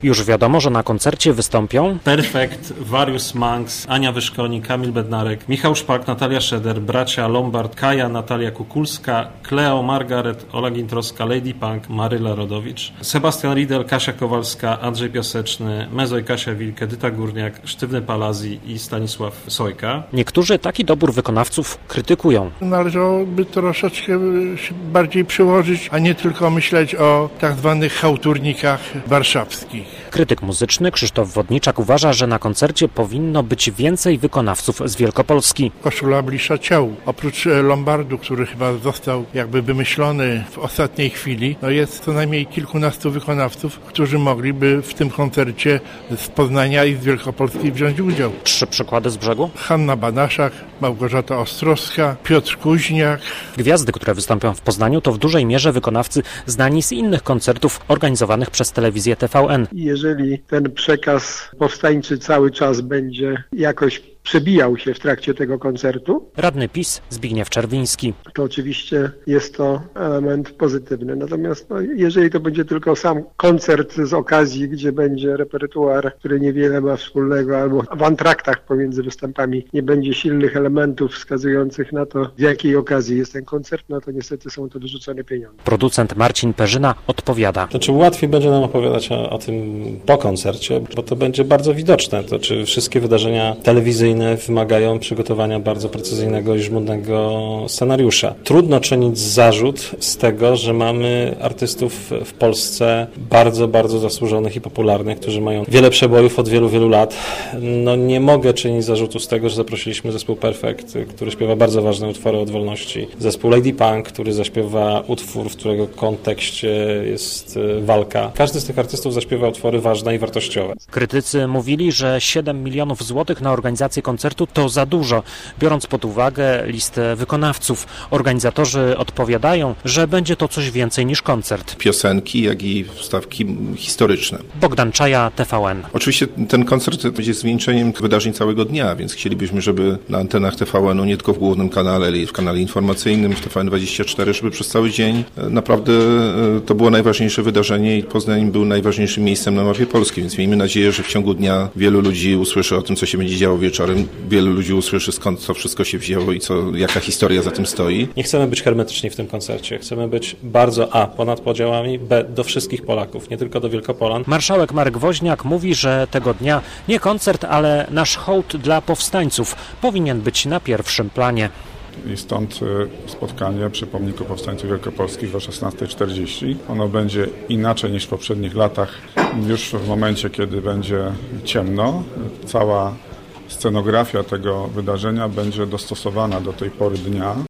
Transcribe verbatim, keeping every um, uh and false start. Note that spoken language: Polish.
Już wiadomo, że na koncercie wystąpią Perfekt, Warius Manx, Ania Wyszkoni, Kamil Bednarek, Michał Szpak, Natalia Szeder, bracia Lombard, Kaja, Natalia Kukulska, Cleo, Margaret, Ola Gintrowska, Lady Punk, Maryla Rodowicz, Sebastian Riedel, Kasia Kowalska, Andrzej Piaseczny, Mezoj, Kasia Wilk, Edyta Górniak, Sztywny Palazzi i Stanisław Sojka. Niektórzy taki dobór wykonawców krytykują. Należałoby troszeczkę się bardziej przyłożyć, a nie tylko myśleć o tak zwanych chałturnikach warszawskich. Krytyk muzyczny Krzysztof Wodniczak uważa, że na koncercie powinno być więcej wykonawców z Wielkopolski. Koszula bliższa ciału. Oprócz Lombardu, który chyba został jakby wymyślony w ostatniej chwili, no jest co najmniej kilkunastu wykonawców, którzy mogliby w tym koncercie z Poznania i z Wielkopolski wziąć udział. Trzy przykłady z brzegu. Hanna Banaszak, Małgorzata Ostrowska, Piotr Kuźniak. Gwiazdy, które wystąpią w Poznaniu, to w dużej mierze wykonawcy znani z innych koncertów organizowanych przez telewizję T V N. Jeżeli ten przekaz powstańczy cały czas będzie jakoś przebijał się w trakcie tego koncertu, Radny PiS Zbigniew Czerwiński. To oczywiście jest to element pozytywny. Natomiast no, jeżeli to będzie tylko sam koncert z okazji, gdzie będzie repertuar, który niewiele ma wspólnego, albo w antraktach pomiędzy występami nie będzie silnych elementów wskazujących na to, z jakiej okazji jest ten koncert, no to niestety są to wyrzucone pieniądze. Producent Marcin Perzyna odpowiada. To czy łatwiej będzie nam opowiadać o, o tym po koncercie, bo to będzie bardzo widoczne. To czy wszystkie wydarzenia telewizyjne wymagają przygotowania bardzo precyzyjnego i żmudnego scenariusza. Trudno czynić zarzut z tego, że mamy artystów w Polsce bardzo, bardzo zasłużonych i popularnych, którzy mają wiele przebojów od wielu, wielu lat. No nie mogę czynić zarzutu z tego, że zaprosiliśmy zespół Perfekt, który śpiewa bardzo ważne utwory od wolności. Zespół Lady Punk, który zaśpiewa utwór, w którego kontekście jest walka. Każdy z tych artystów zaśpiewa utwory ważne i wartościowe. Krytycy mówili, że siedem milionów złotych na organizację koncertu to za dużo, biorąc pod uwagę listę wykonawców. Organizatorzy odpowiadają, że będzie to coś więcej niż koncert. Piosenki, jak i wstawki historyczne. Bogdan Czaja, T V N. Oczywiście ten koncert będzie zwieńczeniem wydarzeń całego dnia, więc chcielibyśmy, żeby na antenach T V N-u, nie tylko w głównym kanale, ale i w kanale informacyjnym, w T V N dwadzieścia cztery, żeby przez cały dzień naprawdę to było najważniejsze wydarzenie i Poznań był najważniejszym miejscem na mapie Polski, więc miejmy nadzieję, że w ciągu dnia wielu ludzi usłyszy o tym, co się będzie działo wieczorem. Wielu ludzi usłyszy, skąd to wszystko się wzięło i co, jaka historia za tym stoi. Nie chcemy być hermetyczni w tym koncercie. Chcemy być bardzo A, ponad podziałami, B, do wszystkich Polaków, nie tylko do Wielkopolan. Marszałek Marek Woźniak mówi, że tego dnia nie koncert, ale nasz hołd dla powstańców powinien być na pierwszym planie. I stąd spotkanie przy pomniku powstańców wielkopolskich o szesnastej czterdzieści. Ono będzie inaczej niż w poprzednich latach, już w momencie, kiedy będzie ciemno. Cała scenografia tego wydarzenia będzie dostosowana do tej pory dnia.